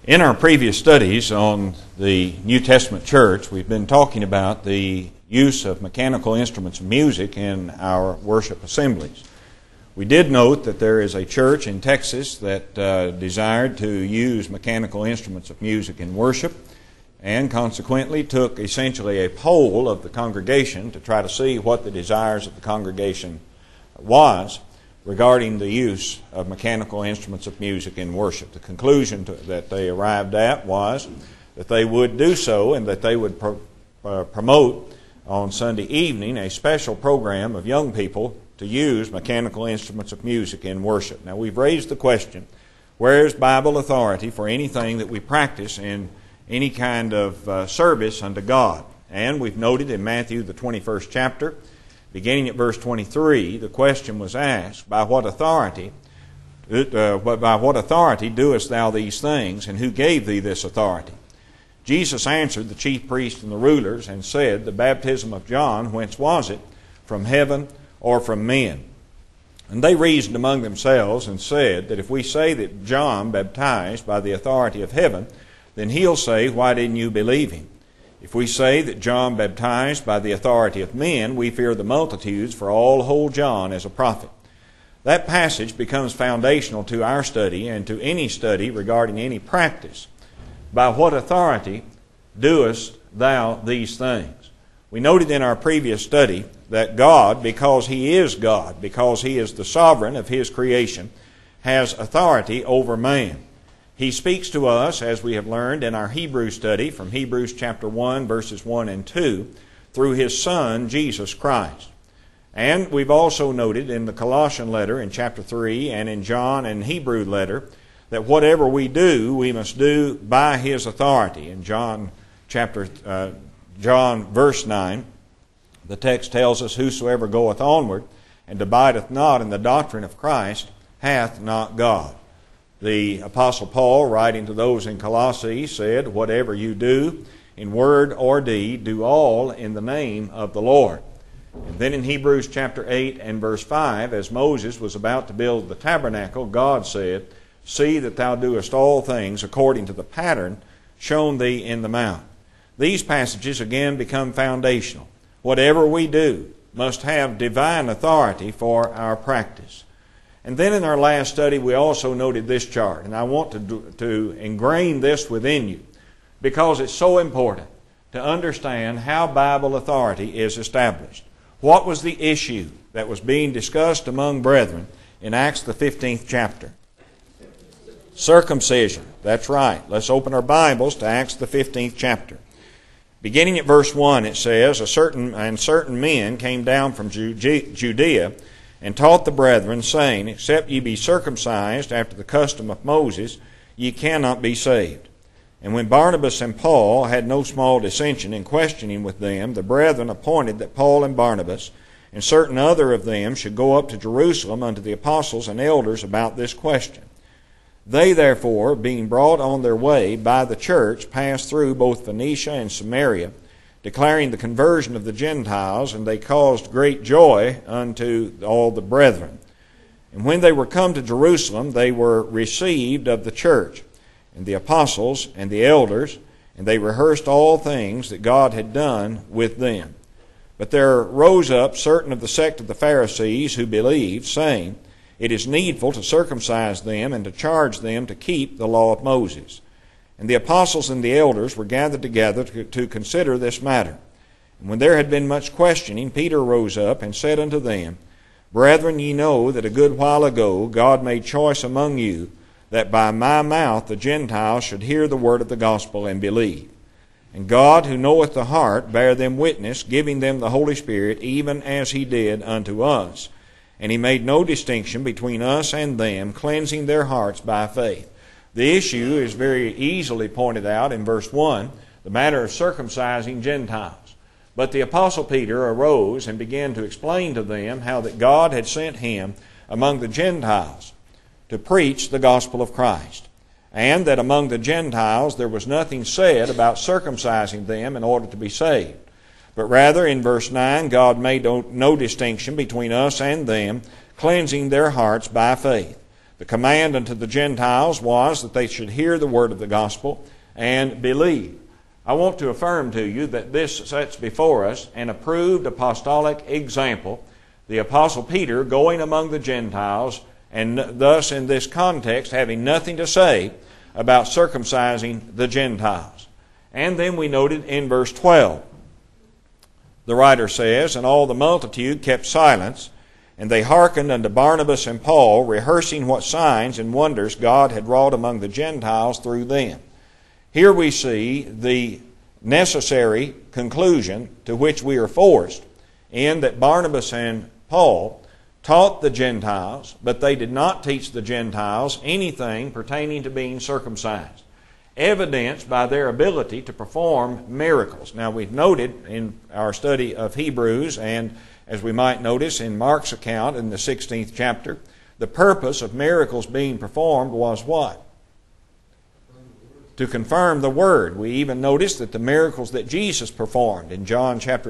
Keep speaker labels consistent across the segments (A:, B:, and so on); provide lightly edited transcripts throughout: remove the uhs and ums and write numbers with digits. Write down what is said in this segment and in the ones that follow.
A: In our previous studies on the New Testament church, we've been talking about the use of mechanical instruments of music in our worship assemblies. We did note that there is a church in Texas that desired to use mechanical instruments of music in worship, and consequently took essentially a poll of the congregation to try to see what the desires of the congregation was regarding the use of mechanical instruments of music in worship. The conclusion that they arrived at was that they would do so, and that they would promote on Sunday evening a special program of young people to use mechanical instruments of music in worship. Now, we've raised the question, where is Bible authority for anything that we practice in any kind of service unto God? And we've noted in Matthew the 21st chapter, beginning at verse 23, the question was asked, by what authority doest thou these things, and who gave thee this authority? Jesus answered the chief priests and the rulers, and said, the baptism of John, whence was it? From heaven or from men? And they reasoned among themselves, and said that if we say that John baptized by the authority of heaven, then he'll say, why didn't you believe him? If we say that John baptized by the authority of men, we fear the multitudes, for all hold John as a prophet. That passage becomes foundational to our study and to any study regarding any practice. By what authority doest thou these things? We noted in our previous study that God, because He is God, because He is the sovereign of His creation, has authority over man. He speaks to us, as we have learned in our Hebrew study, from Hebrews chapter 1, verses 1 and 2, through His Son, Jesus Christ. And we've also noted in the Colossian letter in chapter 3 and in John and Hebrew letter that whatever we do, we must do by His authority. In John verse 9, the text tells us, whosoever goeth onward and abideth not in the doctrine of Christ hath not God. The Apostle Paul, writing to those in Colossae, said, whatever you do, in word or deed, do all in the name of the Lord. And then in Hebrews chapter 8 and verse 5, as Moses was about to build the tabernacle, God said, see that thou doest all things according to the pattern shown thee in the mount. These passages again become foundational. Whatever we do must have divine authority for our practice. And then in our last study, we also noted this chart. And I want to ingrain this within you because it's so important to understand how Bible authority is established. What was the issue that was being discussed among brethren in Acts the 15th chapter? Circumcision. That's right. Let's open our Bibles to Acts the 15th chapter. Beginning at verse 1, it says, certain men came down from Judea and taught the brethren, saying, except ye be circumcised after the custom of Moses, ye cannot be saved. And when Barnabas and Paul had no small dissension in questioning with them, the brethren appointed that Paul and Barnabas and certain other of them should go up to Jerusalem unto the apostles and elders about this question. They therefore, being brought on their way by the church, passed through both Phoenicia and Samaria, declaring the conversion of the Gentiles, and they caused great joy unto all the brethren. And when they were come to Jerusalem, they were received of the church, and the apostles, and the elders, and they rehearsed all things that God had done with them. But there rose up certain of the sect of the Pharisees who believed, saying, it is needful to circumcise them, and to charge them to keep the law of Moses. And the apostles and the elders were gathered together to consider this matter. And when there had been much questioning, Peter rose up and said unto them, brethren, ye know that a good while ago God made choice among you, that by my mouth the Gentiles should hear the word of the gospel and believe. And God, who knoweth the heart, bare them witness, giving them the Holy Spirit, even as He did unto us. And He made no distinction between us and them, cleansing their hearts by faith. The issue is very easily pointed out in verse 1, the matter of circumcising Gentiles. But the Apostle Peter arose and began to explain to them how that God had sent him among the Gentiles to preach the gospel of Christ, and that among the Gentiles there was nothing said about circumcising them in order to be saved. But rather, in verse 9, God made no distinction between us and them, cleansing their hearts by faith. The command unto the Gentiles was that they should hear the word of the gospel and believe. I want to affirm to you that this sets before us an approved apostolic example, the Apostle Peter going among the Gentiles, and thus in this context having nothing to say about circumcising the Gentiles. And then we noted in verse 12, the writer says, "And all the multitude kept silence, and they hearkened unto Barnabas and Paul, rehearsing what signs and wonders God had wrought among the Gentiles through them." Here we see the necessary conclusion to which we are forced, in that Barnabas and Paul taught the Gentiles, but they did not teach the Gentiles anything pertaining to being circumcised, evidenced by their ability to perform miracles. Now, we've noted in our study of Hebrews, and as we might notice in Mark's account in the 16th chapter, the purpose of miracles being performed was what? To confirm the Word. We even notice that the miracles that Jesus performed in John chapter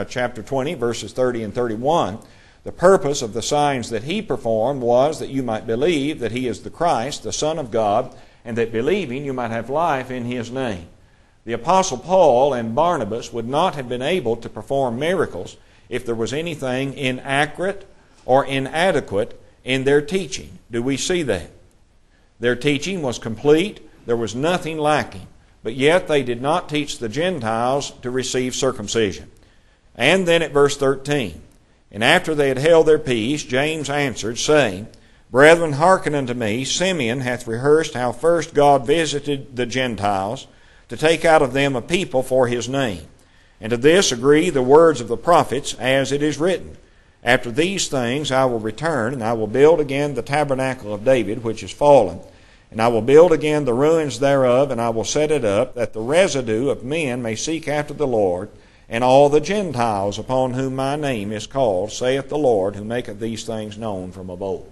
A: 20, verses 30 and 31, the purpose of the signs that He performed was that you might believe that He is the Christ, the Son of God, and that believing you might have life in His name. The Apostle Paul and Barnabas would not have been able to perform miracles if there was anything inaccurate or inadequate in their teaching. Do we see that? Their teaching was complete. There was nothing lacking. But yet they did not teach the Gentiles to receive circumcision. And then at verse 13, "And after they had held their peace, James answered, saying, Brethren, hearken unto me. Simeon hath rehearsed how first God visited the Gentiles to take out of them a people for His name. And to this agree the words of the prophets, as it is written, After these things I will return, and I will build again the tabernacle of David, which is fallen, and I will build again the ruins thereof, and I will set it up, that the residue of men may seek after the Lord, and all the Gentiles upon whom my name is called, saith the Lord, who maketh these things known from of old."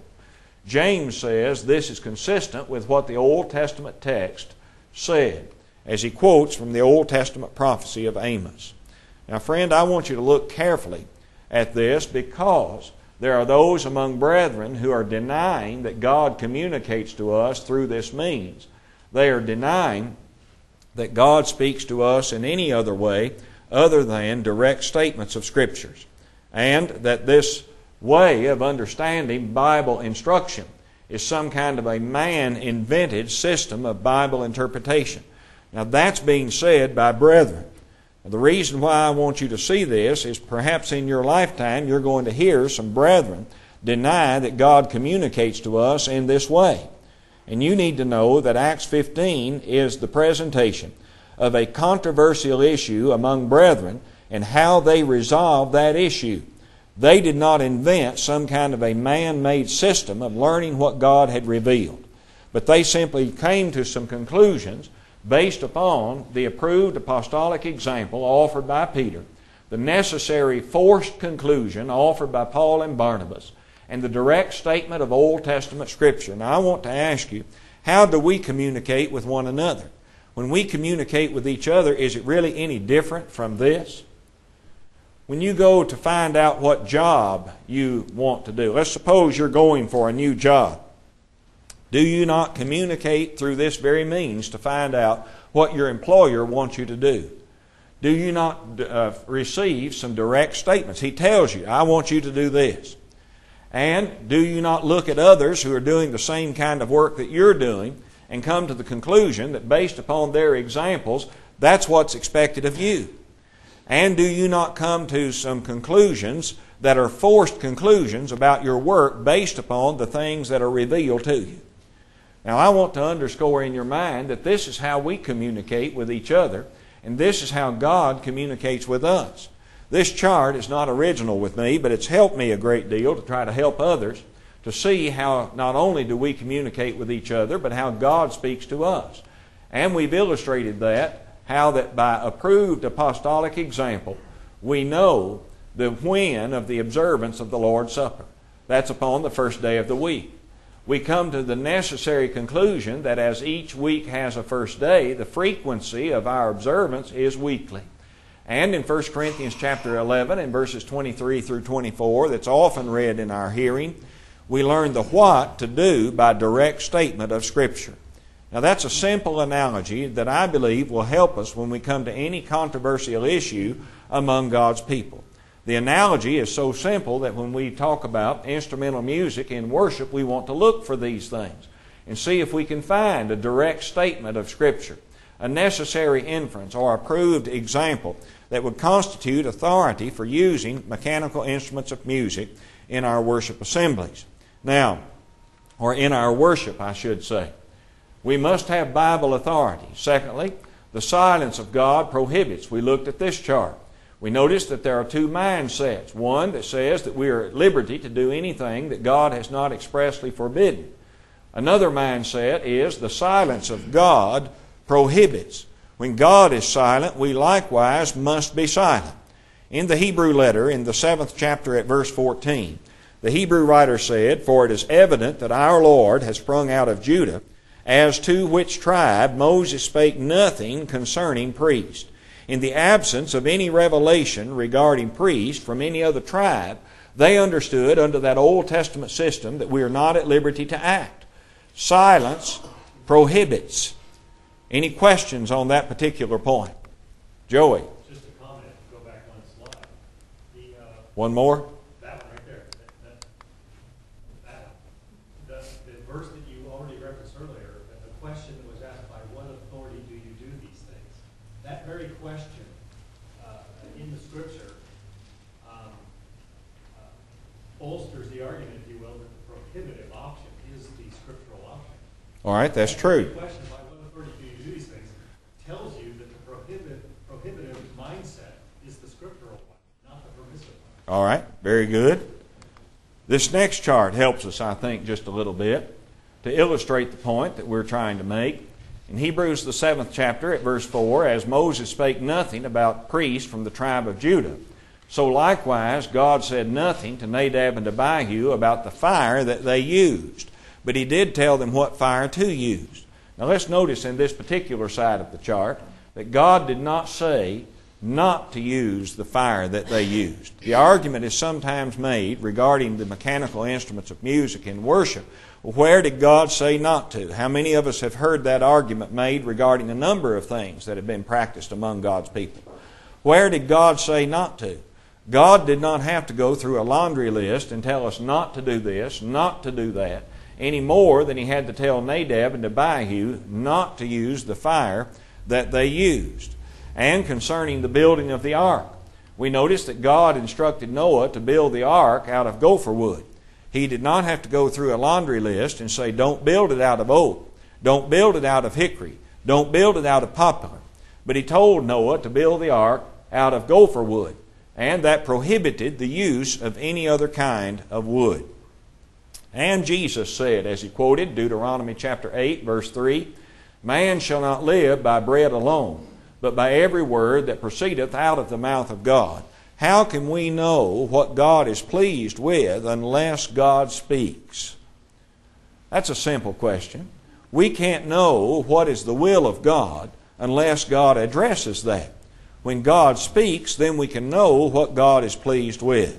A: James says this is consistent with what the Old Testament text said, as he quotes from the Old Testament prophecy of Amos. Now, friend, I want you to look carefully at this, because there are those among brethren who are denying that God communicates to us through this means. They are denying that God speaks to us in any other way other than direct statements of Scriptures, and that this way of understanding Bible instruction is some kind of a man-invented system of Bible interpretation. Now, that's being said by brethren. The reason why I want you to see this is perhaps in your lifetime you're going to hear some brethren deny that God communicates to us in this way. And you need to know that Acts 15 is the presentation of a controversial issue among brethren and how they resolved that issue. They did not invent some kind of a man-made system of learning what God had revealed, but they simply came to some conclusions based upon the approved apostolic example offered by Peter, the necessary forced conclusion offered by Paul and Barnabas, and the direct statement of Old Testament Scripture. Now, I want to ask you, how do we communicate with one another? When we communicate with each other, is it really any different from this? When you go to find out what job you want to do, let's suppose you're going for a new job. Do you not communicate through this very means to find out what your employer wants you to do? Do you not receive some direct statements? He tells you, I want you to do this. And do you not look at others who are doing the same kind of work that you're doing and come to the conclusion that based upon their examples, that's what's expected of you? And do you not come to some conclusions that are forced conclusions about your work based upon the things that are revealed to you? Now, I want to underscore in your mind that this is how we communicate with each other, and this is how God communicates with us. This chart is not original with me, but it's helped me a great deal to try to help others to see how not only do we communicate with each other, but how God speaks to us. And we've illustrated that, how that by approved apostolic example, we know the when of the observance of the Lord's Supper. That's upon the first day of the week. We come to the necessary conclusion that as each week has a first day, the frequency of our observance is weekly. And in 1 Corinthians chapter 11 and verses 23 through 24, that's often read in our hearing, We learn the what to do by direct statement of Scripture. Now that's a simple analogy that I believe will help us when we come to any controversial issue among God's people. The analogy is so simple that when we talk about instrumental music in worship, we want to look for these things and see if we can find a direct statement of Scripture, a necessary inference or approved example that would constitute authority for using mechanical instruments of music in our worship assemblies. Now, or in our worship, I should say. We must have Bible authority. Secondly, the silence of God prohibits. We looked at this chart. We noticed that there are two mindsets. One that says that we are at liberty to do anything that God has not expressly forbidden. Another mindset is the silence of God prohibits. When God is silent, we likewise must be silent. In the Hebrew letter, in the 7th chapter at verse 14, the Hebrew writer said, "For it is evident that our Lord has sprung out of Judah, as to which tribe Moses spake nothing concerning priest." In the absence of any revelation regarding priest from any other tribe, they understood under that Old Testament system that we are not at liberty to act. Silence prohibits. Any questions on that particular point? Joey?
B: Just a comment. Go back one slide.
A: One more?
B: That one right there. The verse that you already referenced earlier, the question that was asked, by what authority do you do these things? That very question in the Scripture bolsters the argument, if you will, that the prohibitive option is the scriptural option.
A: All right, that's true.
B: The question, by what authority do you do these things, tells you that the prohibitive mindset is the scriptural one, not the permissive one.
A: All right, very good. This next chart helps us, I think, just a little bit to illustrate the point that we're trying to make. In Hebrews, the 7th chapter, at verse 4, "As Moses spake nothing about priests from the tribe of Judah, so likewise God said nothing to Nadab and Abihu about the fire that they used. But he did tell them what fire to use." Now let's notice in this particular side of the chart that God did not say not to use the fire that they used. The argument is sometimes made regarding the mechanical instruments of music in worship. Where did God say not to? How many of us have heard that argument made regarding a number of things that have been practiced among God's people? Where did God say not to? God did not have to go through a laundry list and tell us not to do this, not to do that, any more than he had to tell Nadab and Abihu not to use the fire that they used. And concerning the building of the ark, we notice that God instructed Noah to build the ark out of gopher wood. He did not have to go through a laundry list and say, don't build it out of oak, don't build it out of hickory, don't build it out of poplar. But he told Noah to build the ark out of gopher wood, and that prohibited the use of any other kind of wood. And Jesus said, as he quoted Deuteronomy chapter 8, verse 3, "Man shall not live by bread alone, but by every word that proceedeth out of the mouth of God." How can we know what God is pleased with unless God speaks? That's a simple question. We can't know what is the will of God unless God addresses that. When God speaks, then we can know what God is pleased with.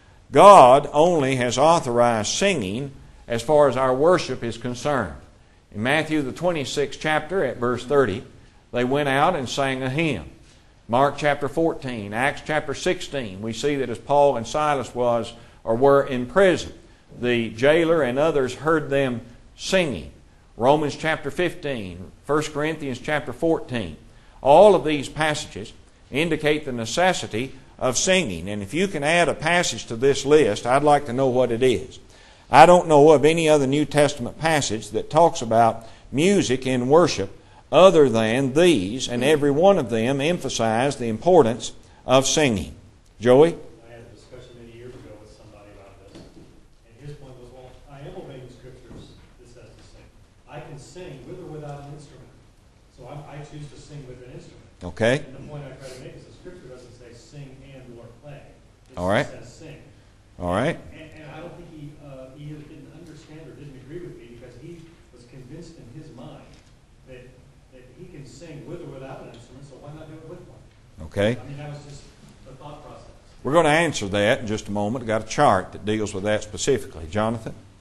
A: God only has authorized singing as far as our worship is concerned. In Matthew the 26th chapter at verse 30, they went out and sang a hymn. Mark chapter 14, Acts chapter 16, we see that as Paul and Silas were in prison, the jailer and others heard them singing. Romans chapter 15, 1 Corinthians chapter 14. All of these passages indicate the necessity of singing. And if you can add a passage to this list, I'd like to know what it is. I don't know of any other New Testament passage that talks about music in worship other than these, and every one of them emphasize the importance of singing. Joey?
B: I had a discussion many years ago with somebody about this, and his point was, well, I am obeying the Scriptures that says to sing. I can sing with or without an instrument. So I choose to sing with an instrument.
A: Okay.
B: And the point I try to make is the Scripture doesn't say sing and or play. It
A: All right.
B: says sing.
A: All right.
B: And I don't think he didn't understand or didn't agree with me because he was convinced in his mind that he can sing with or without an instrument, so why not do it with one?
A: Okay.
B: I mean, that was just the thought process.
A: We're going to answer that in just a moment. I've got a chart that deals with that specifically. Jonathan?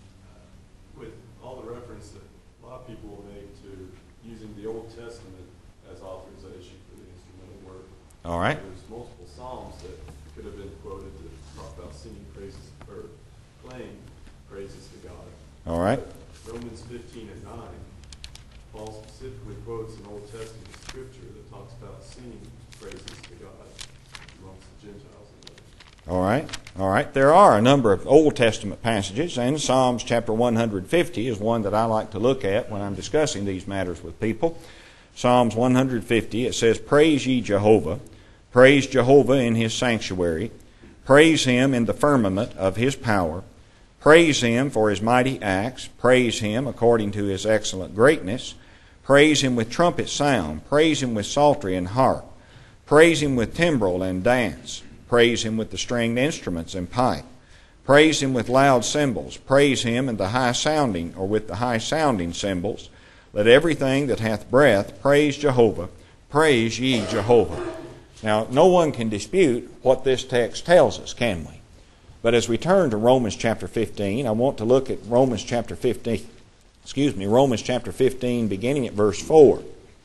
A: All right.
C: There's multiple Psalms that could have been quoted that talk about singing praises or playing praises to God.
A: All right.
C: Romans 15 and 9, Paul specifically quotes an Old Testament scripture that talks about singing praises to God amongst the Gentiles.
A: All right. All right. There are a number of Old Testament passages, and Psalms chapter 150 is one that I like to look at when I'm discussing these matters with people. Psalms 150, it says, "Praise ye Jehovah. Praise Jehovah in his sanctuary. Praise him in the firmament of his power. Praise him for his mighty acts. Praise him according to his excellent greatness. Praise him with trumpet sound. Praise him with psaltery and harp. Praise him with timbrel and dance. Praise him with the stringed instruments and pipe. Praise him with loud cymbals. Praise him in the high sounding, or with the high sounding cymbals. Let everything that hath breath praise Jehovah. Praise ye Jehovah." Now, no one can dispute what this text tells us, can we? But as we turn to Romans chapter 15, I want to look at Romans chapter 15, beginning at verse 4.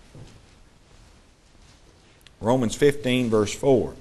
A: Romans 15, verse 4.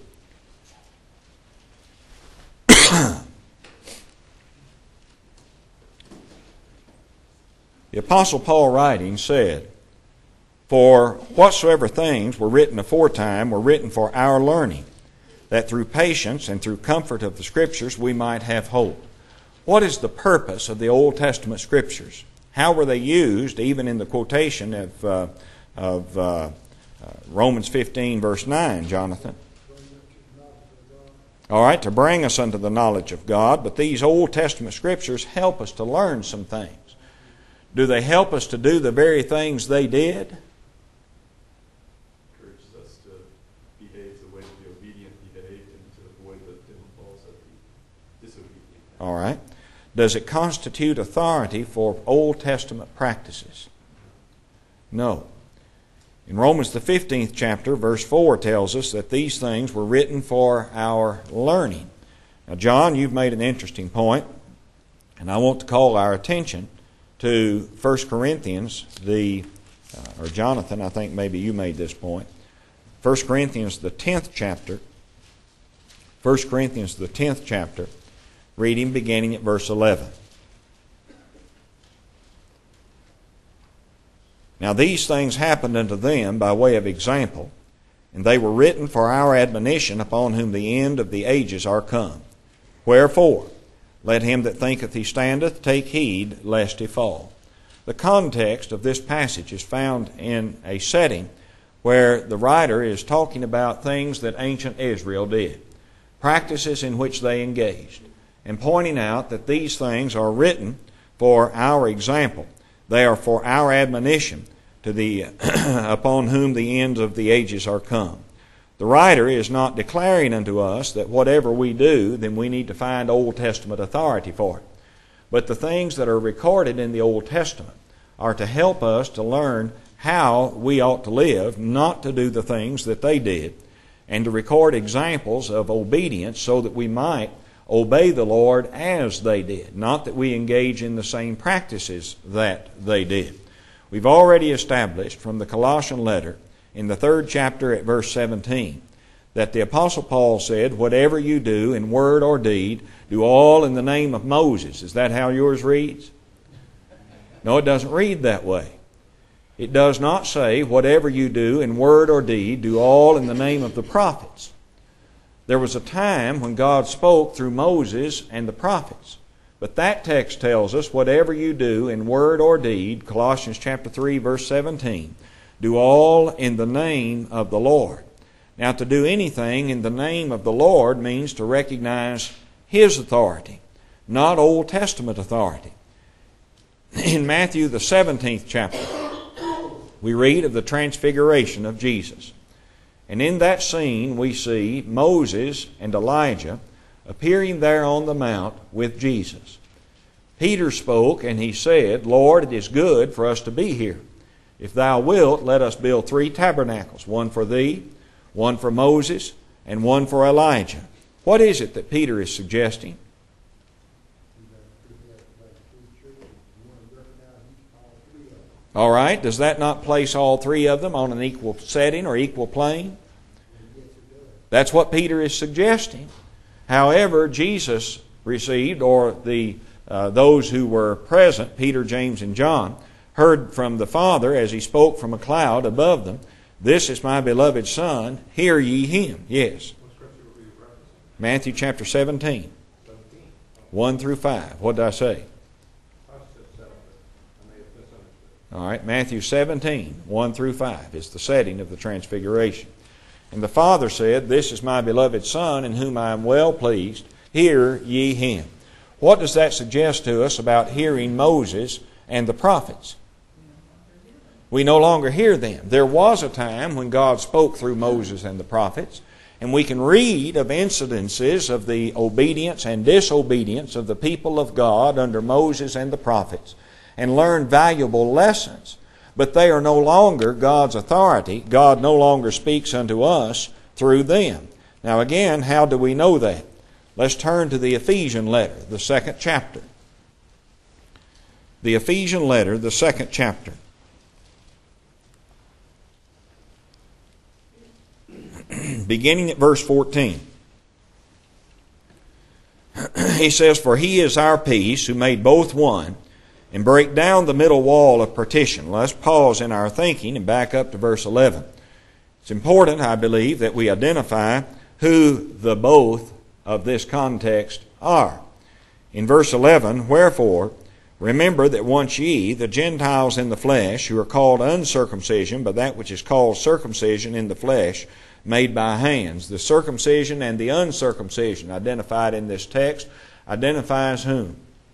A: The Apostle Paul writing said, "For whatsoever things were written aforetime were written for our learning, that through patience and through comfort of the Scriptures we might have hope." What is the purpose of the Old Testament Scriptures? How were they used, even in the quotation of Romans 15, verse 9, Jonathan? All right, to bring us unto the knowledge of God, but these Old Testament Scriptures help us to learn some things. Do they help us to do the very things they did?
C: Encourages us to behave the way the obedient behaved and to avoid the pitfalls of the disobedient.
A: All right. Does it constitute authority for Old Testament practices? No. In Romans the 15th chapter, verse 4 tells us that these things were written for our learning. Now, John, you've made an interesting point, and I want to call our attention to 1 Corinthians, or Jonathan, I think maybe you made this point. 1 Corinthians, the 10th chapter. 1 Corinthians, the 10th chapter, reading beginning at verse 11. "Now these things happened unto them by way of example, and they were written for our admonition, upon whom the end of the ages are come. Wherefore, let him that thinketh he standeth take heed lest he fall." The context of this passage is found in a setting where the writer is talking about things that ancient Israel did, practices in which they engaged, and pointing out that these things are written for our example. They are for our admonition to the upon whom the ends of the ages are come. The writer is not declaring unto us that whatever we do, then we need to find Old Testament authority for it. But the things that are recorded in the Old Testament are to help us to learn how we ought to live, not to do the things that they did, and to record examples of obedience so that we might obey the Lord as they did, not that we engage in the same practices that they did. We've already established from the Colossian letter in the 3rd chapter at verse 17 that the Apostle Paul said, "Whatever you do in word or deed, do all in the name of Moses." Is that how yours reads? No, it doesn't read that way. It does not say, "Whatever you do in word or deed, do all in the name of the prophets." There was a time when God spoke through Moses and the prophets. But that text tells us, "Whatever you do in word or deed," Colossians chapter 3, verse 17, "do all in the name of the Lord." Now, to do anything in the name of the Lord means to recognize His authority, not Old Testament authority. In Matthew the 17th chapter, we read of the transfiguration of Jesus. And in that scene we see Moses and Elijah appearing there on the mount with Jesus. Peter spoke and he said, "Lord, it is good for us to be here. If thou wilt, let us build 3 tabernacles, one for thee, one for Moses, and one for Elijah." What is it that Peter is suggesting? All right, does that not place all 3 of them on an equal setting or equal plane? That's what Peter is suggesting. However, Jesus received, or those who were present, Peter, James, and John, heard from the Father as he spoke from a cloud above them, "This is my beloved Son, hear ye him." Yes.
B: What scripture were you referencing?
A: Matthew chapter 17,
B: 17.
A: 1 through 5. What did I say?
B: I said 7, but I may have misunderstood.
A: All right, Matthew 17, 1 through 5 is the setting of the Transfiguration. And the Father said, "This is my beloved Son, in whom I am well pleased. Hear ye him." What does that suggest to us about hearing Moses and the prophets? We no longer hear them. There was a time when God spoke through Moses and the prophets, and we can read of incidences of the obedience and disobedience of the people of God under Moses and the prophets, and learn valuable lessons. But they are no longer God's authority. God no longer speaks unto us through them. Now again, how do we know that? Let's turn to the Ephesian letter, the 2nd chapter. The Ephesian letter, the 2nd chapter. Beginning at verse 14. He says, "For he is our peace, who made both one, and break down the middle wall of partition." Let's pause in our thinking and back up to verse 11. It's important, I believe, that we identify who the both of this context are. In verse 11, "Wherefore, remember that once ye, the Gentiles in the flesh, who are called uncircumcision by that which is called circumcision in the flesh, made by hands." The circumcision and the uncircumcision identified in this text identifies whom?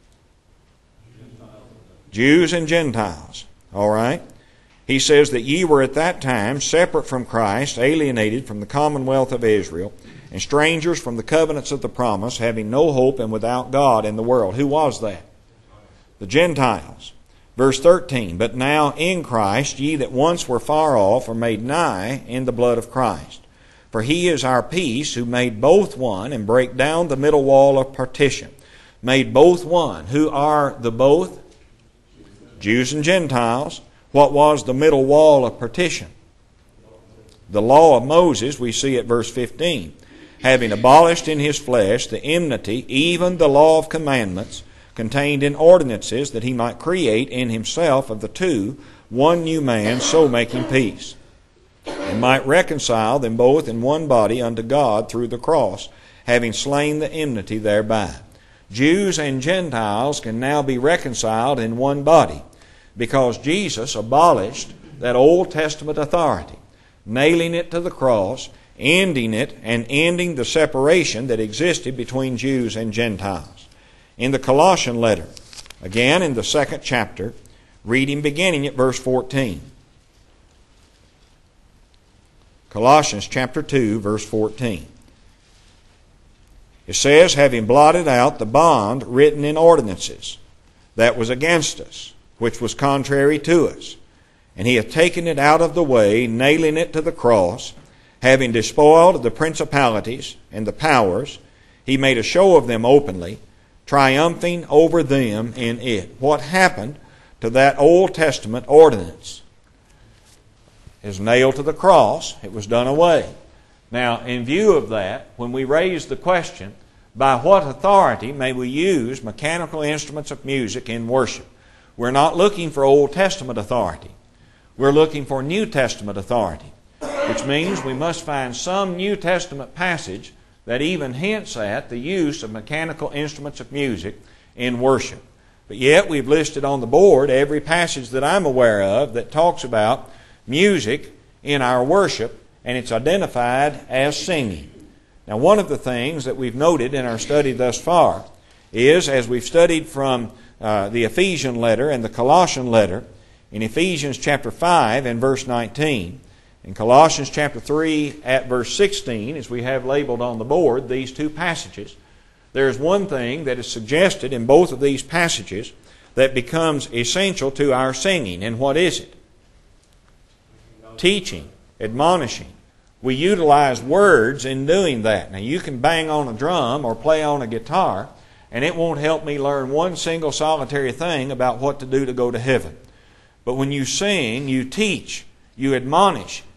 A: Jews and Gentiles. All right? He says that ye were at that time separate from Christ, alienated from the commonwealth of Israel, and strangers from the covenants of the promise, having no hope and without God in the world. Who was that? The Gentiles. Verse 13, "But now in Christ ye that once were far off are made nigh in the blood of Christ. For he is our peace, who made both one, and brake down the middle wall of partition." Made both one. Who are the both? Jews and Gentiles. What was the middle wall of partition? The law of Moses, we see at verse 15. "Having abolished in his flesh the enmity, even the law of commandments, contained in ordinances, that he might create in himself of the two one new man, so making peace, and might reconcile them both in one body unto God through the cross, having slain the enmity thereby." Jews and Gentiles can now be reconciled in one body, because Jesus abolished that Old Testament authority, nailing it to the cross, ending it, and ending the separation that existed between Jews and Gentiles. In the Colossian letter, again in the 2nd chapter, reading beginning at verse 14. Colossians chapter 2, verse 14. It says, "Having blotted out the bond written in ordinances, that was against us, which was contrary to us. And he hath taken it out of the way, nailing it to the cross, having despoiled the principalities and the powers, he made a show of them openly, triumphing over them in it." What happened to that Old Testament ordinance? It was nailed to the cross. It was done away. Now, in view of that, when we raise the question, by what authority may we use mechanical instruments of music in worship? We're not looking for Old Testament authority. We're looking for New Testament authority, which means we must find some New Testament passage that even hints at the use of mechanical instruments of music in worship. But yet we've listed on the board every passage that I'm aware of that talks about music in our worship, and it's identified as singing. Now, one of the things that we've noted in our study thus far is, as we've studied from the Ephesian letter and the Colossian letter, in Ephesians chapter 5 and verse 19, in Colossians chapter 3 at verse 16, as we have labeled on the board these two passages, there is one thing that is suggested in both of these passages that becomes essential to our singing. And what is it? Teaching, admonishing. We utilize words in doing that. Now, you can bang on a drum or play on a guitar, and it won't help me learn one single solitary thing about what to do to go to heaven. But when you sing, you teach, you admonish,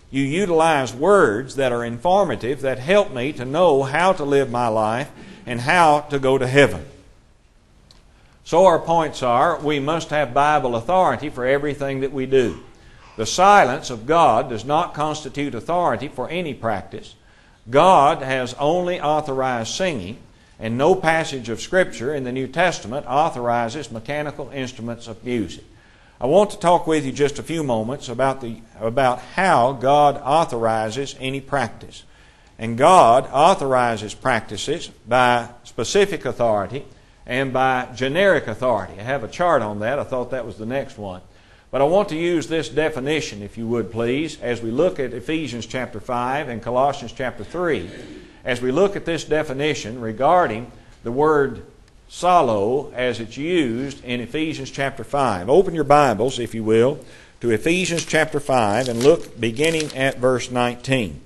A: You utilize words that are informative, that help me to know how to live my life and how to go to heaven. So our points are, we must have Bible authority for everything that we do. The silence of God does not constitute authority for any practice. God has only authorized singing, and no passage of Scripture in the New Testament authorizes mechanical instruments of music. I want to talk with you just a few moments about how God authorizes any practice. And God authorizes practices by specific authority and by generic authority. I have a chart on that. I thought that was the next one. But I want to use this definition, if you would please, as we look at Ephesians chapter 5 and Colossians chapter 3. As we look at this definition regarding the word psallo as it's used in Ephesians chapter 5. Open your Bibles, if you will, to Ephesians chapter 5 and look beginning at verse 19.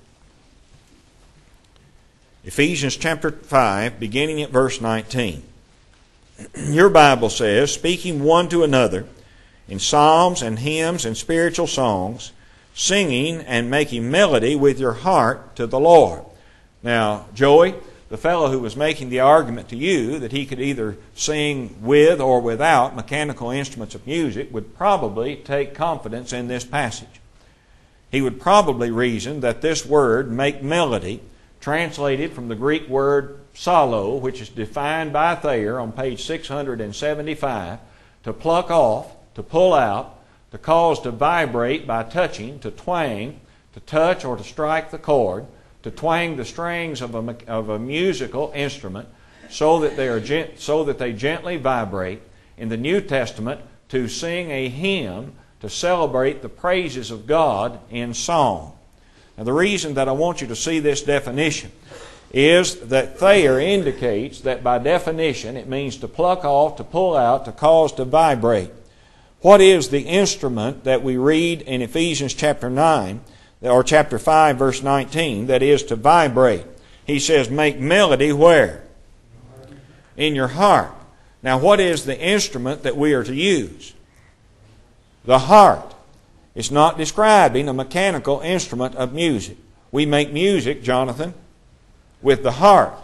A: Ephesians chapter 5, beginning at verse 19. Your Bible says, speaking one to another in psalms and hymns and spiritual songs, singing and making melody with your heart to the Lord. Now, Joey, the fellow who was making the argument to you that he could either sing with or without mechanical instruments of music would probably take confidence in this passage. He would probably reason that this word, make melody, translated from the Greek word psallo, which is defined by Thayer on page 675, to pluck off, to pull out, to cause to vibrate by touching, to twang, to touch or to strike the chord, to twang the strings of a musical instrument so that they gently vibrate. In the New Testament, to sing a hymn to celebrate the praises of God in song. Now, the reason that I want you to see this definition is that Thayer indicates that by definition it means to pluck off, to pull out, to cause to vibrate. What is the instrument that we read in Ephesians chapter 9 or chapter 5 verse 19 that is to vibrate? He says make melody where? In your heart. Now, what is the instrument that we are to use? The heart. It's not describing a mechanical instrument of music. We make music, Jonathan, with the heart.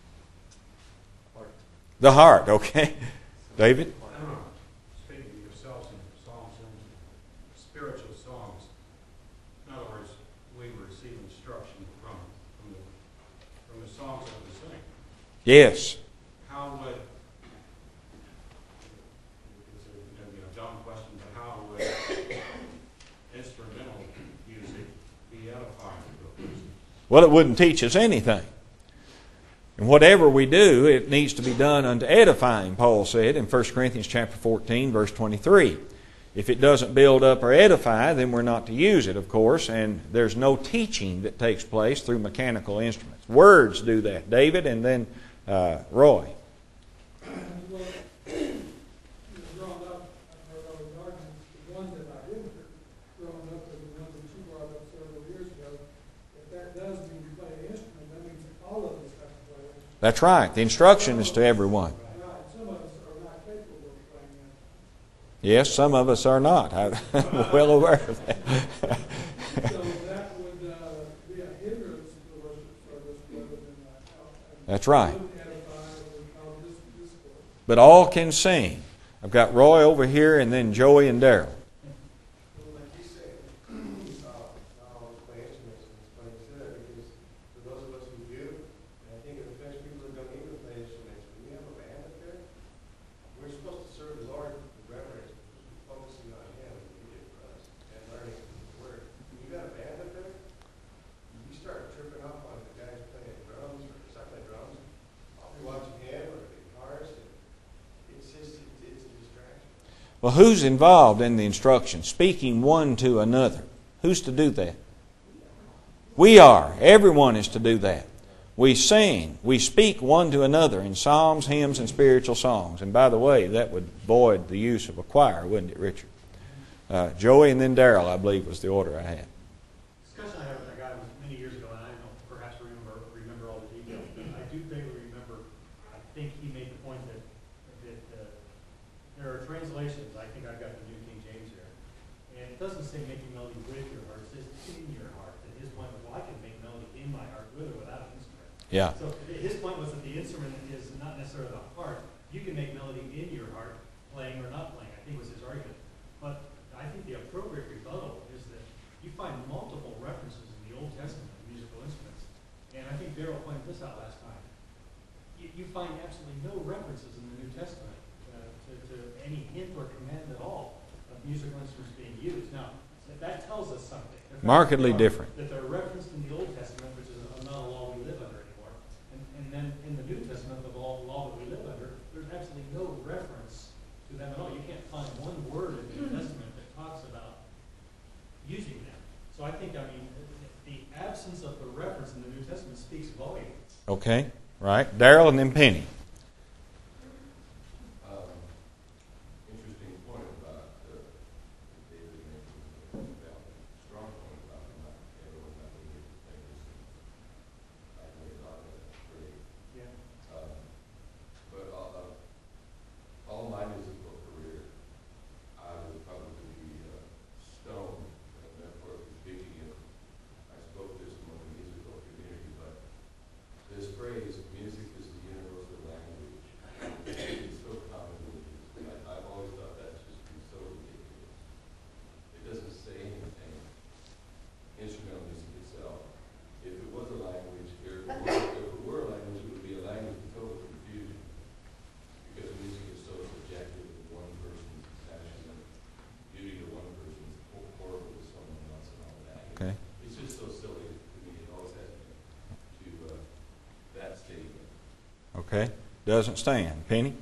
A: The heart, okay. David?
D: Speaking of yourselves in psalms and spiritual songs, in other words, we receive instruction from the songs that we sing.
A: Yes.
D: How would, it's a dumb question, but how would instrumental music be edifying to a person?
A: Well, it wouldn't teach us anything. And whatever we do, it needs to be done unto edifying, Paul said in 1 Corinthians chapter 14, verse 23. If it doesn't build up or edify, then we're not to use it, of course, and there's no teaching that takes place through mechanical instruments. Words do that. David and then Roy.
E: Well, growing up, I heard all those arguments. The ones that I didn't hear growing up, and the ones that you brought up several years ago, if that does mean you play an instrument, that means all of us have to play an instrument.
A: That's right. The instruction is to everyone.
E: Right. Some of us are not capable of playing an instrument.
A: Yes, some of us are not. I'm well aware of that.
E: So that would be a hindrance to the worship service rather than help.
A: That's right.
E: Wouldn't edify or cause discord.
A: But all can sing. I've got Roy over here and then Joey and Daryl.
F: Well, like you said, not always play instruments, and it's funny you said that because for those of us who do, and I think it affects people who don't even play instruments, when we have a band up there, we're supposed to serve the Lord with reverence, focusing on Him and He did for us, and learning the Word. When you got a band up there, you start tripping off on the guys playing drums or sucking drums. I'll be watching him or the guitarist, and it's just, it's a distraction.
A: Well, who's involved in the instruction? Speaking one to another. Who's to do that? We are. Everyone is to do that. We sing. We speak one to another in psalms, hymns, and spiritual songs. And by the way, that would void the use of a choir, wouldn't it, Richard? Joey and then Daryl, I believe, was the order I had.
B: Discussion I had with a guy many years ago, and I don't perhaps remember all the details, but I do vaguely remember. I think he made the point that there are translations. I think I've got the New King James here, and it doesn't say making melody with your heart; it says in your heart.
A: Yeah.
B: So his point was that the instrument is not necessarily the heart. You can make melody in your heart, playing or not playing, I think was his argument. But I think the appropriate rebuttal is that you find multiple references in the Old Testament to musical instruments. And I think Darrell pointed this out last time. You find absolutely no references in the New Testament to any hint or command at all of musical instruments being used. Now, that tells us something.
A: Markedly different.
B: That they're referenced in the Old Testament, which is not a law we live under anymore. And then in the New Testament, the law that we live under, there's absolutely no reference to them at all. You can't find one word in the New Testament that talks about using them. So I think, the absence of the reference in the New Testament speaks volumes.
A: Okay, right. Darrell and then Penny.
G: Interesting point about David making about strong point about not everyone not being able to play this. I made a lot of that great.
B: Yeah.
G: But all my musical career, I was probably stoned, metaphorically speaking, if I spoke this among the musical community, but this phrase, music is the universal language, is so commonly used. I've always thought that's just been so ridiculous. It doesn't say anything. Instrumental music itself. If it was a language, if it were a language, it would be a language of total confusion. Because music is so subjective to one person's passion and beauty to one person's horrible to someone else and all that.
A: Okay.
G: It's just so silly to me. It always has been to that statement.
A: Okay. Doesn't stand. Penny?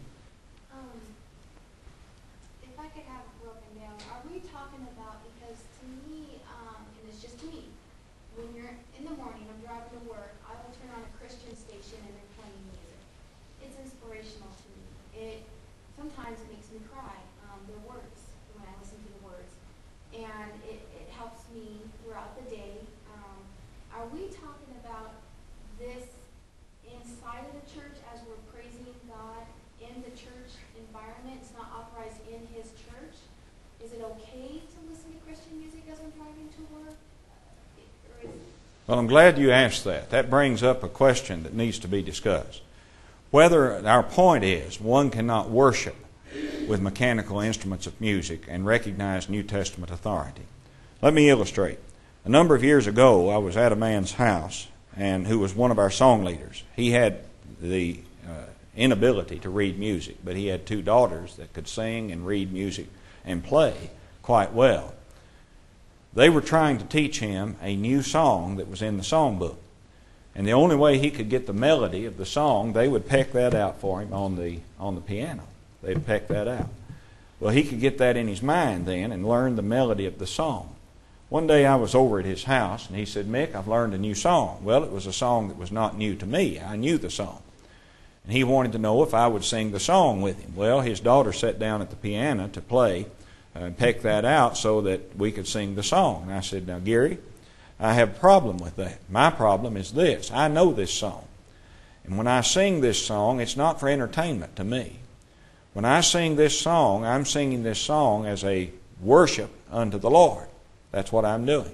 H: If I could have it broken down, are we talking about, because to me, and it's just me, when you're in the morning, I'm driving to work, I will turn on a Christian station and they're playing music. It's inspirational to me. Sometimes it makes me cry, the words, when I listen to the words. And it helps me throughout the day. Are we talking about this inside of the church as we're praising God in the church environment? It's not authorized in his church. Is it okay to listen to Christian music as I'm driving to work?
A: Well, I'm glad you asked that. That brings up a question that needs to be discussed. Whether our point is one cannot worship with mechanical instruments of music and recognize New Testament authority. Let me illustrate. A number of years ago, I was at a man's house and who was one of our song leaders. He had the inability to read music, but he had two daughters that could sing and read music and play quite well. They were trying to teach him a new song that was in the songbook. And the only way he could get the melody of the song, they would peck that out for him on the piano. They'd peck that out. Well, he could get that in his mind then and learn the melody of the song. One day I was over at his house and he said, "Mick, I've learned a new song." Well, it was a song that was not new to me. I knew the song. And he wanted to know if I would sing the song with him. Well, his daughter sat down at the piano to play and peck that out so that we could sing the song. And I said, "Now, Gary, I have a problem with that. My problem is this. I know this song. And when I sing this song, it's not for entertainment to me. When I sing this song, I'm singing this song as a worship unto the Lord. That's what I'm doing.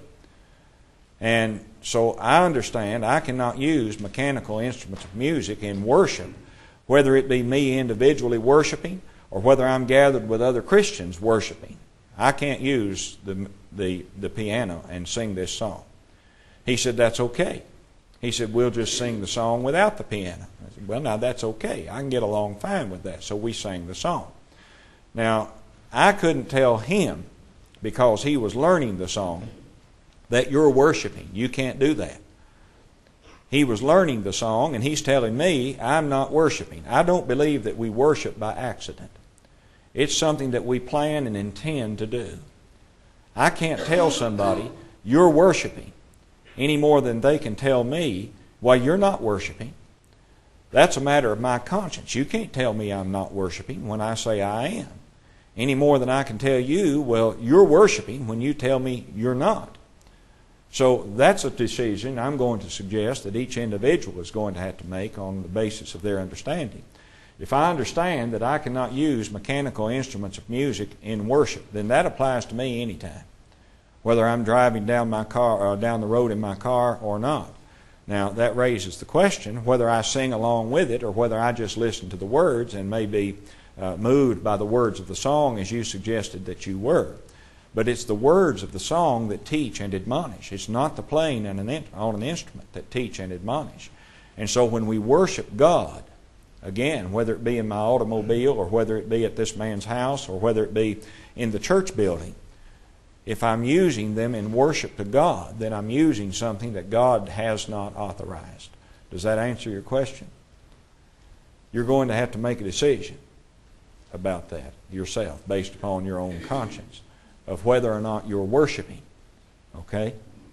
A: And so I understand I cannot use mechanical instruments of music in worship, whether it be me individually worshiping or whether I'm gathered with other Christians worshiping. I can't use the piano and sing this song." He said, "That's okay." He said, "We'll just sing the song without the piano." I said, "Well, now that's okay. I can get along fine with that." So we sang the song. Now, I couldn't tell him, because he was learning the song, that you're worshiping. You can't do that. He was learning the song, and he's telling me I'm not worshiping. I don't believe that we worship by accident. It's something that we plan and intend to do. I can't tell somebody you're worshiping any more than they can tell me, "Well, you're not worshiping." That's a matter of my conscience. You can't tell me I'm not worshiping when I say I am, any more than I can tell you, "Well, you're worshiping," when you tell me you're not. So that's a decision I'm going to suggest that each individual is going to have to make on the basis of their understanding. If I understand that I cannot use mechanical instruments of music in worship, then that applies to me anytime, whether I'm driving down the road in my car or not. Now, that raises the question whether I sing along with it or whether I just listen to the words and may be moved by the words of the song as you suggested that you were. But it's the words of the song that teach and admonish. It's not the playing on an instrument that teach and admonish. And so when we worship God, again, whether it be in my automobile or whether it be at this man's house or whether it be in the church building, if I'm using them in worship to God, then I'm using something that God has not authorized. Does that answer your question? You're going to have to make a decision about that yourself based upon your own conscience of whether or not you're worshiping. Okay?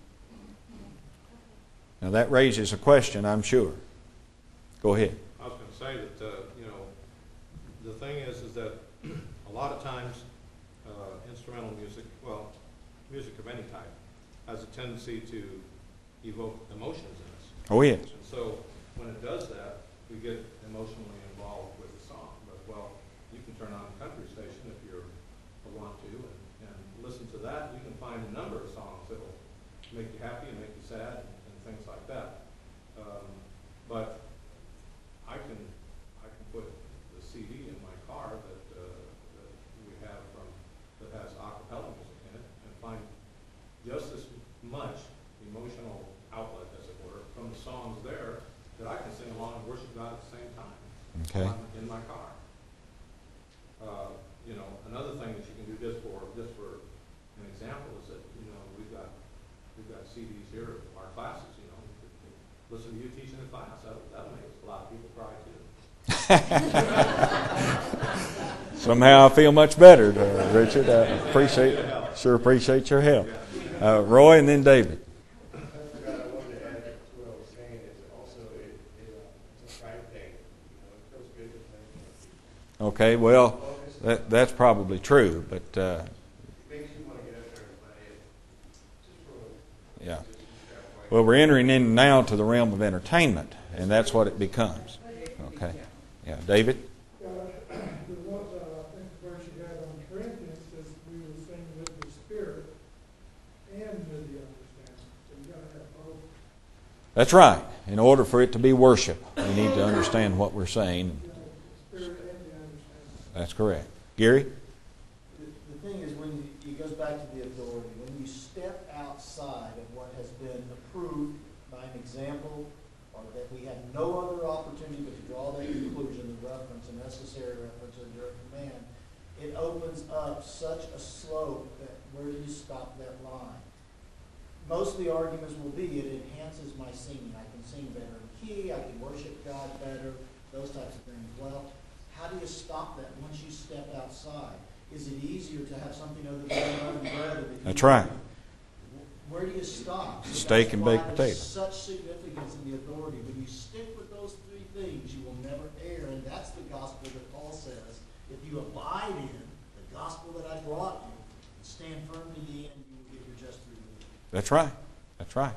A: Now that raises a question, I'm sure. Go ahead.
D: I was going to say that, the thing is that a lot of times instrumental music, well, music of any type, has a tendency to evoke emotions in us.
A: Oh, yes.
D: And so when it does that, we get emotionally involved with the song. But, well, you can turn on a country station if you want to and listen to that. You can find a number of songs that will make you happy and make you sad and things like that. But I can put the CD in my car that we have that has a cappella music in it and find just as much emotional outlet, as it were, from the songs there that I can sing along and worship God at the same time.
A: Okay.
D: While I'm in my car. Another thing that you can do just for an example is that we've got CDs here of our classes. Listen to you teaching a class. That'll make a lot of people cry too.
A: Somehow I feel much better, Richard. I sure appreciate your help. Roy and then David.
F: I wanted to add to what I was saying is also it's a pride thing. It feels good to play.
A: Okay, well, that's probably true, but
F: It makes you want to get up there and play it. Just for
A: yeah. Well, we're entering in now to the realm of entertainment, and that's what it becomes. Okay. Yeah, David?
E: The one, I think the verse you had on Corinthians says we will sing with the Spirit and with the understanding. So you got to have both.
A: That's right. In order for it to be worship, we need to understand what we're saying.
E: Spirit and the understanding.
A: That's correct. Gary?
I: The thing is, when it goes back to the authority, when you step outside of what has been approved by an example, or that we have no other opportunity but to draw that conclusion, the reference, a necessary reference, or direct command, it opens up such a slope that where do you stop that line? Most of the arguments will be it enhances my singing. I can sing better in key, I can worship God better, those types of things. Well, how do you stop that once you step outside? Is it easier to have something other than unleavened bread?
A: That's right.
I: Where do you stop? So
A: Steak and baked
I: there's
A: potato.
I: such significance in the authority. When you stick with those three things, you will never err. And that's the gospel that Paul says. If you abide in the gospel that I brought you, and stand firm to the end, you will get your just reward.
A: That's right. That's right.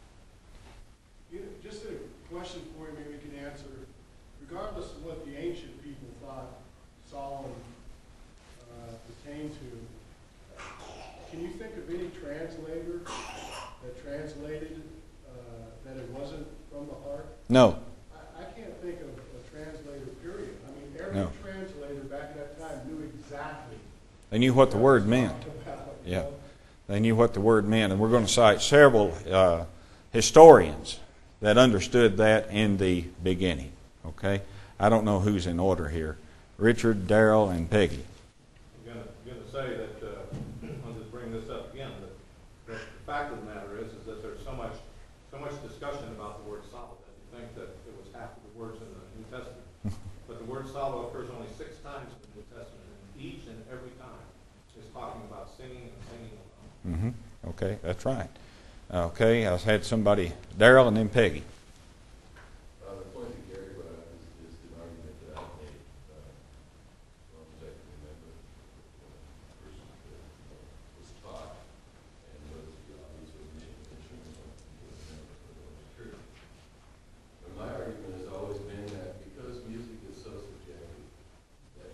F: Just a question for you, maybe you can answer. Regardless of what the ancient people thought Solomon pertained to, can you think of any translator that translated that it wasn't from the heart?
A: No.
F: I can't think of a translator, period. I mean, every
A: No.
F: translator back at that time knew exactly
A: They knew what the word meant. Yeah. They knew what the word meant. And we're going to cite several historians that understood that in the beginning. Okay? I don't know who's in order here. Richard, Darrell, and Peggy.
D: I'm going to say that, I'll just bring this up again, that the fact of the matter is that there's so much discussion about the word Saba that you think that it was half of the words in the New Testament. But the word Saba occurs only 6 times in the New Testament, and each and every time is talking about singing and singing alone.
A: Mm-hmm. Okay, that's right. Okay, I had somebody, Darrell and then Peggy.
G: The point that Gary brought up is an argument that I made. One second, remember, the person that was taught and was obviously insurance on was true. But my argument has always been that because music is so subjective, that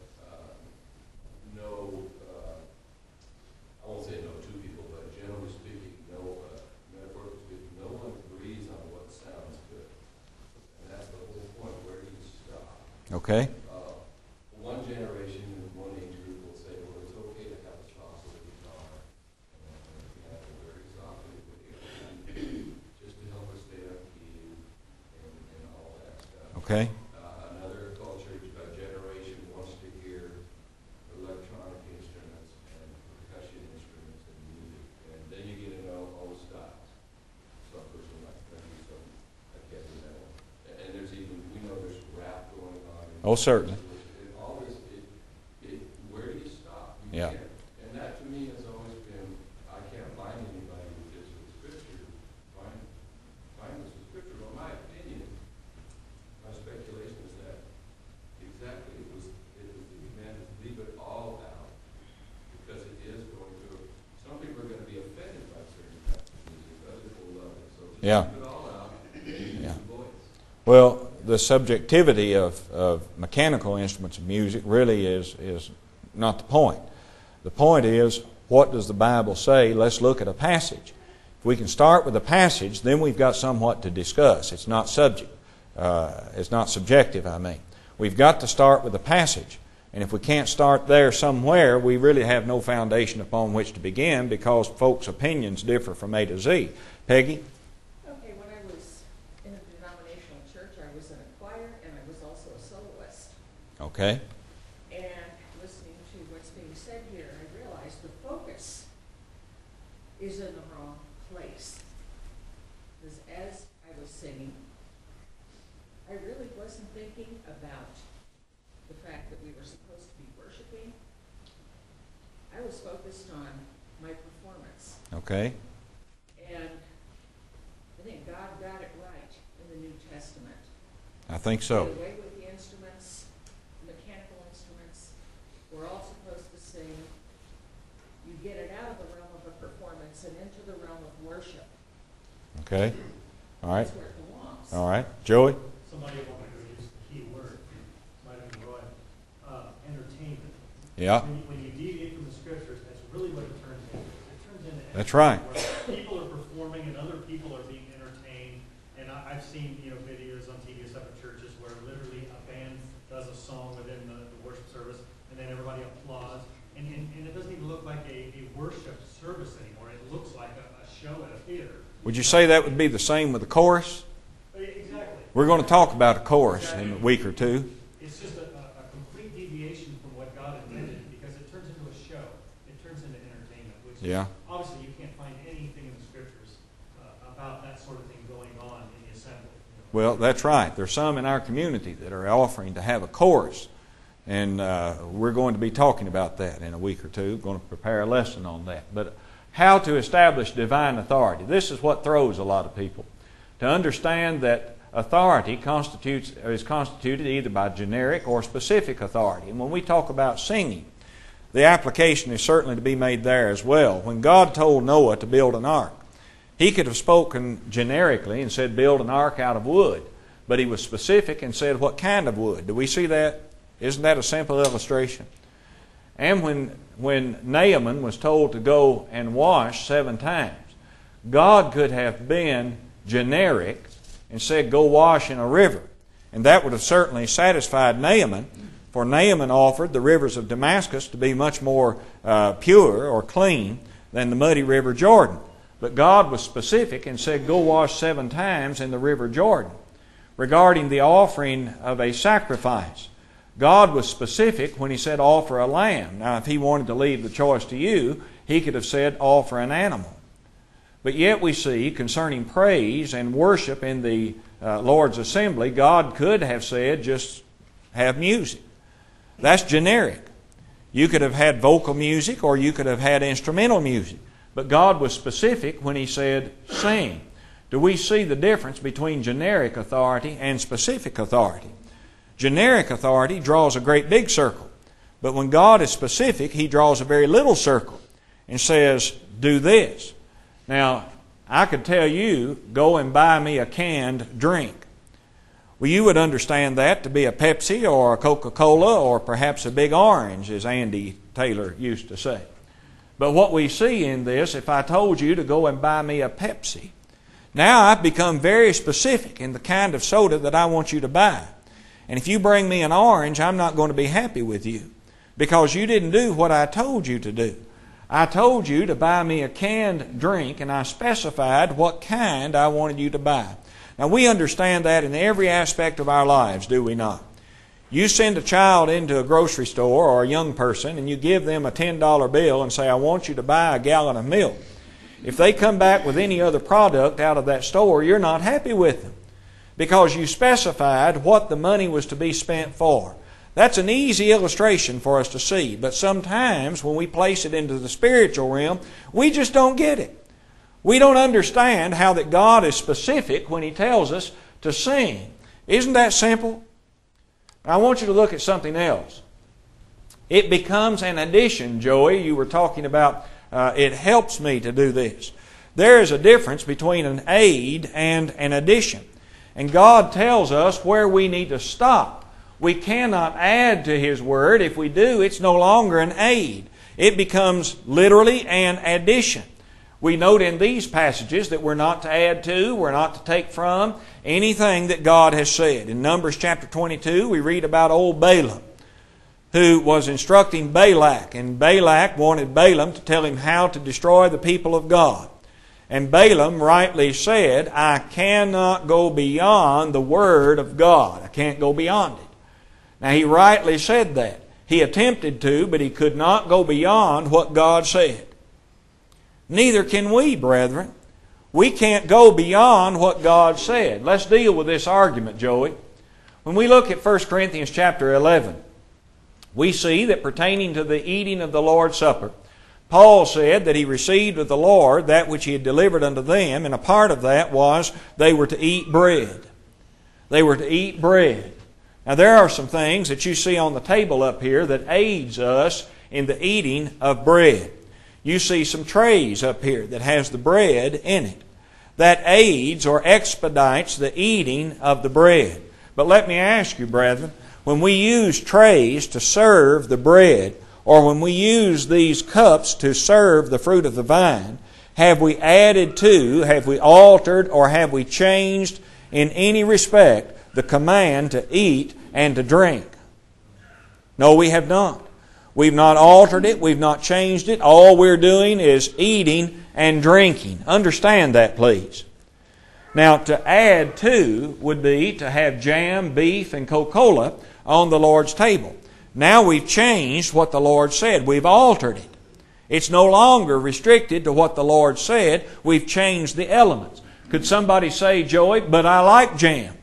G: I won't say no two people, but generally speaking, metaphorically speaking, no one agrees on what sounds
A: Okay.
G: One generation, one age group will say, well, it's okay to have a spouse with a guitar, and we have to very softly with it, just to help us stay up key and all that stuff.
A: Okay.
G: Another culture, generation wants to hear electronic instruments and percussion instruments and music, and then you get into all styles. Some person like country, some like heavy metal, and there's even, we know there's rap going on.
A: Oh, certainly.
G: All this, where do you stop? You
A: Yeah.
G: can't. And that to me has always been, I can't find anybody who fits with Scripture. Find this with Scripture. But my opinion, my speculation is that exactly it was the command to leave it all out, because it is going to, some people are going to be offended by certain types of music, others will love it. So just
A: Yeah.
G: leave it all out and use
A: Yeah.
G: the voice.
A: Well, the subjectivity of mechanical instruments of music really is not the point. The point is, what does the Bible say? Let's look at a passage. If we can start with a passage, then we've got somewhat to discuss. It's not it's not subjective, I mean. We've got to start with a passage. And if we can't start there somewhere, we really have no foundation upon which to begin, because folks' opinions differ from A to Z. Peggy?
J: Okay, when I was in a denominational church, I was in a choir and I was also a soloist.
A: Okay.
J: And listening to what's being said here, I realized the focus is in the wrong place. Because as I was singing, I really wasn't thinking about the fact that we were supposed to be worshiping. I was focused on my performance.
A: Okay.
J: And I think God got it right in the New Testament.
A: I think so.
J: Get away with the instruments, mechanical instruments. We're all supposed to sing. You get it out of the realm of a performance and into the realm of worship.
A: Okay. All right.
J: That's where it belongs.
A: All right. Joey?
B: Somebody wanted to use the key word, might have been Roy, entertainment.
A: Yeah.
B: When you deviate from the Scriptures, that's really what it turns into. It turns into
A: That's right.
B: where people are performing and other people are being entertained. And I've seen videos on TV of separate churches where literally a band does a song within the worship service, and then everybody applauds. And it doesn't even look like a worship service anymore. It looks like a show at a theater.
A: Would you say that would be the same with the chorus?
B: Exactly.
A: We're going to talk about a chorus in a week or two.
B: It's just a complete deviation from what God intended, because it turns into a show. It turns into entertainment, which
A: Yeah.
B: obviously you can't find anything in the Scriptures about that sort of thing going on in the assembly.
A: Well, that's right. There's some in our community that are offering to have a chorus. And we're going to be talking about that in a week or two. We're going to prepare a lesson on that. But how to establish divine authority. This is what throws a lot of people. To understand that authority is constituted either by generic or specific authority. And when we talk about singing, the application is certainly to be made there as well. When God told Noah to build an ark, He could have spoken generically and said, build an ark out of wood. But He was specific and said, what kind of wood? Do we see that? Isn't that a simple illustration? And when Naaman was told to go and wash 7 times, God could have been generic and said, go wash in a river. And that would have certainly satisfied Naaman, for Naaman offered the rivers of Damascus to be much more pure or clean than the muddy river Jordan. But God was specific and said, go wash 7 times in the river Jordan. Regarding the offering of a sacrifice, God was specific when He said offer a lamb. Now, if He wanted to leave the choice to you, He could have said offer an animal. But yet we see concerning praise and worship in the Lord's assembly, God could have said just have music. That's generic. You could have had vocal music or you could have had instrumental music. But God was specific when He said sing. Do we see the difference between generic authority and specific authority? Generic authority draws a great big circle. But when God is specific, He draws a very little circle and says, do this. Now, I could tell you, go and buy me a canned drink. Well, you would understand that to be a Pepsi or a Coca-Cola or perhaps a Big Orange, as Andy Taylor used to say. But what we see in this, if I told you to go and buy me a Pepsi, now I've become very specific in the kind of soda that I want you to buy. And if you bring me an orange, I'm not going to be happy with you because you didn't do what I told you to do. I told you to buy me a canned drink, and I specified what kind I wanted you to buy. Now, we understand that in every aspect of our lives, do we not? You send a child into a grocery store or a young person, and you give them a $10 bill and say, I want you to buy a gallon of milk. If they come back with any other product out of that store, you're not happy with them because you specified what the money was to be spent for. That's an easy illustration for us to see, but sometimes when we place it into the spiritual realm, we just don't get it. We don't understand how that God is specific when He tells us to sing. Isn't that simple? I want you to look at something else. It becomes an addition, Joey. You were talking about it helps me to do this. There is a difference between an aid and an addition. And God tells us where we need to stop. We cannot add to His Word. If we do, it's no longer an aid. It becomes literally an addition. We note in these passages that we're not to add to, we're not to take from anything that God has said. In Numbers chapter 22, we read about old Balaam, who was instructing Balak, and Balak wanted Balaam to tell him how to destroy the people of God. And Balaam rightly said, I cannot go beyond the Word of God. I can't go beyond it. Now, he rightly said that. He attempted to, but he could not go beyond what God said. Neither can we, brethren. We can't go beyond what God said. Let's deal with this argument, Joey. When we look at 1 Corinthians chapter 11, we see that pertaining to the eating of the Lord's Supper, Paul said that he received of the Lord that which he had delivered unto them, and a part of that was they were to eat bread. They were to eat bread. Now, there are some things that you see on the table up here that aids us in the eating of bread. You see some trays up here that has the bread in it. That aids or expedites the eating of the bread. But let me ask you, brethren, when we use trays to serve the bread, or when we use these cups to serve the fruit of the vine, have we added to, have we altered, or have we changed in any respect the command to eat and to drink? No, we have not. We've not altered it. We've not changed it. All we're doing is eating and drinking. Understand that, please. Now, to add to would be to have jam, beef, and Coca-Cola on the Lord's table. Now we've changed what the Lord said. We've altered it. It's no longer restricted to what the Lord said. We've changed the elements. Could somebody say, Joey, but I like jam?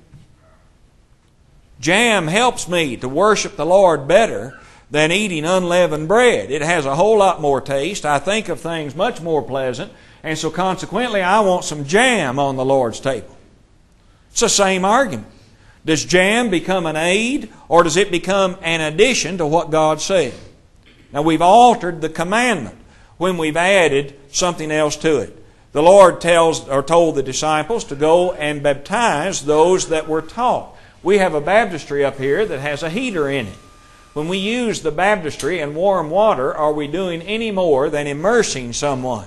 A: Jam helps me to worship the Lord better than eating unleavened bread. It has a whole lot more taste. I think of things much more pleasant. And so consequently, I want some jam on the Lord's table. It's the same argument. Does jam become an aid, or does it become an addition to what God said? Now, we've altered the commandment when we've added something else to it. The Lord told the disciples to go and baptize those that were taught. We have a baptistry up here that has a heater in it. When we use the baptistry and warm water, are we doing any more than immersing someone?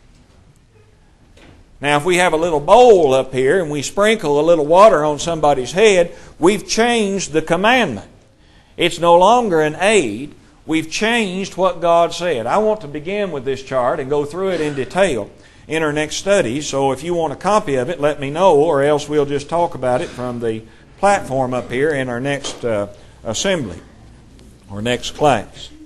A: Now, if we have a little bowl up here and we sprinkle a little water on somebody's head, we've changed the commandment. It's no longer an aid. We've changed what God said. I want to begin with this chart and go through it in detail in our next study. So if you want a copy of it, let me know, or else we'll just talk about it from the platform up here in our next assembly or next class.